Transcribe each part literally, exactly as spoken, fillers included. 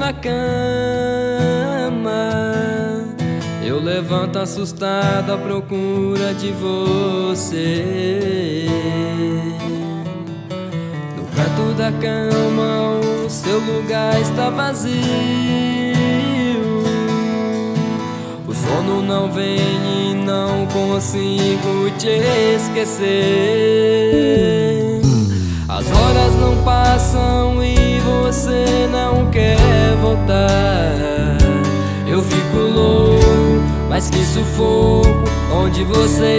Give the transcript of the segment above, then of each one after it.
da cama, eu levanto assustado à procura de você. No canto da cama o seu lugar está vazio, o sono não vem e não consigo te esquecer. As horas não passam e você não quer voltar. Eu fico louco, mas que sufoco, onde você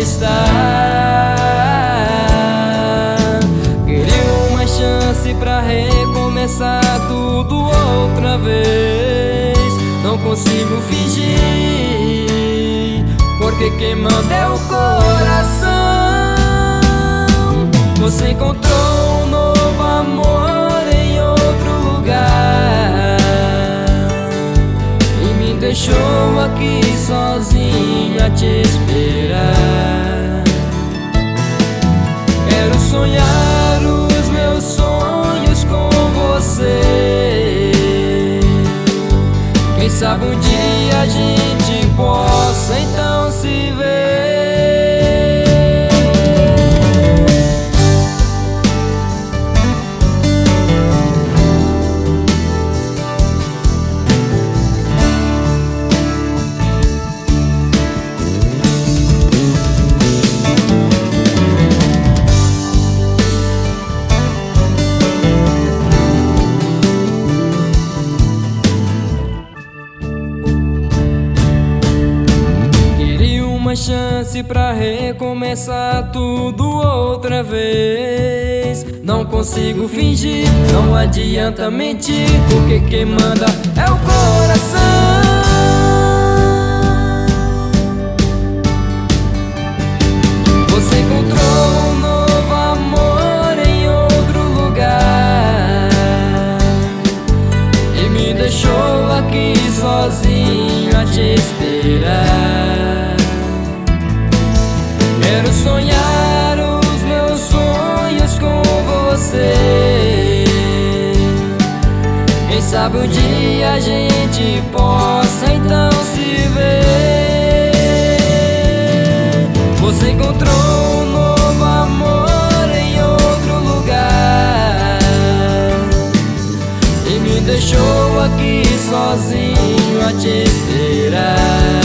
está? Queria uma chance pra recomeçar tudo outra vez. Não consigo fingir, porque quem manda é o coração. Você encontrou um novo amor em outro lugar e me deixou aqui sozinho a te esperar. Quero sonhar os meus sonhos com você. Quem sabe um dia a gente possa então se ver. Uma chance pra recomeçar tudo outra vez. Não consigo fingir, não adianta mentir, porque quem manda é o coração. Você encontrou um novo amor em outro lugar e me deixou aqui sozinho a te esperar. Quero sonhar os meus sonhos com você. Quem sabe um dia a gente possa então se ver. Você encontrou um novo amor em outro lugar e me deixou aqui sozinho a te esperar.